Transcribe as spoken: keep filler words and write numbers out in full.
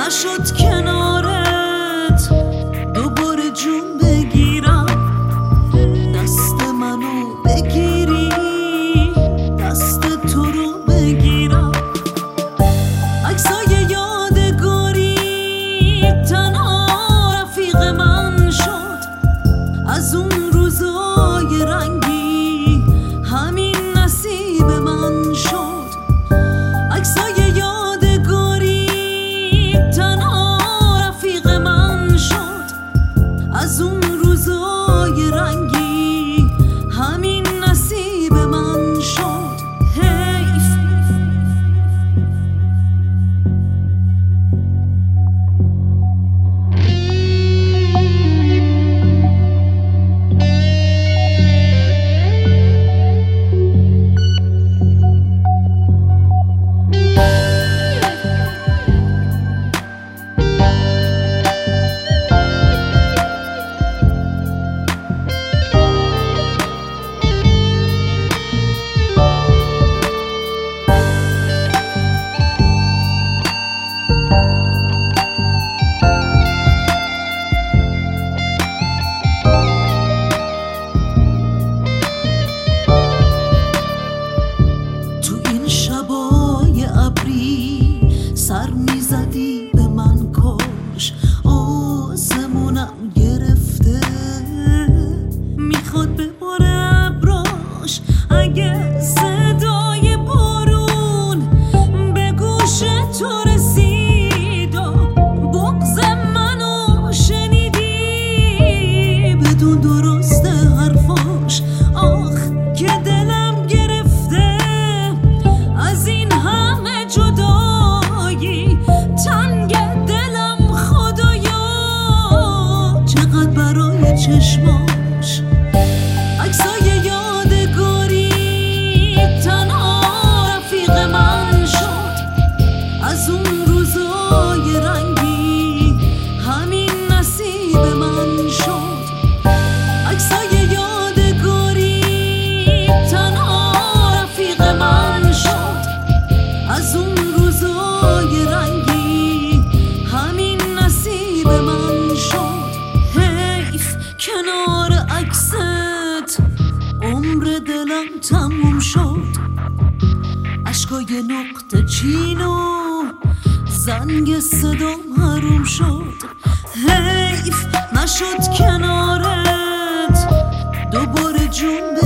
نشد کنارت دوباره جون بگیرم، دست منو بگیری دست تو رو بگیرم. عکسای یادگاری تنها رفیق من شد از اون روزای رنگی، همین نصیب من شد. عکسای یادگاری تنها رفیق من شد از اون روزای رنگی، همین نصیب من شد. حیف سر میزدی به من کاش، آسمونم گرفته میخواد بباره ابراش. اگه صدای بارون به گوش تو رسید و بغض منو شنیدی بدون درست حرفاش، آخ که دلم گرفته از این همه جدا، تنگ دلم خدایا چقدر برای چشماش. عکسای یادگاری تنها رفیق من شد از اون روزای رنگی، همین نصیب من شد. عکسای یادگاری تنها رفیق من شد از اون روزای رنگی، همین نصیب من شد. حیف کنار عکست عمر دلم تموم شد، اشکای نقطه چین و زنگ صدام حروم شد. حیف نشد کنارت دوباره جون